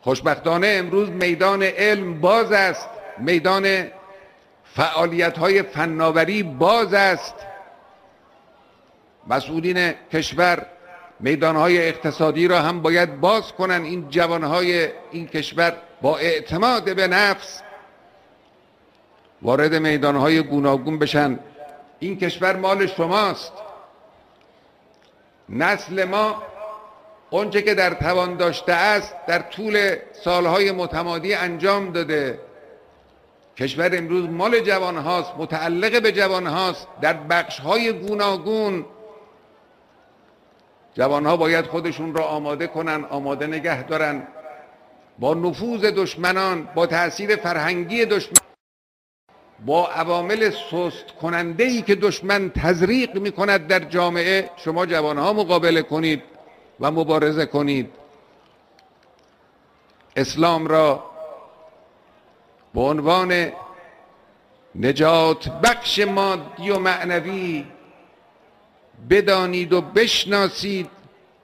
خوشبختانه امروز میدان علم باز است، میدان فعالیت‌های فناوری باز است. مسئولین کشور میدانهای اقتصادی را هم باید باز کنن. این جوانهای این کشور با اعتماد به نفس وارد میدانهای گوناگون بشن. این کشور مال شماست. نسل ما اونچه که در توان داشته است در طول سالهای متمادی انجام داده. کشور امروز مال جوان هاست، متعلق به جوان هاست. در بخش های گوناگون جوان ها باید خودشون را آماده کنن، آماده نگه دارن با نفوذ دشمنان، با تأثیر فرهنگی دشمن، با عوامل سست کننده ای که دشمن تزریق می کند در جامعه. شما جوان ها مقابله کنید و مبارزه کنید. اسلام را به عنوان نجات بخش مادی و معنوی بدانید و بشناسید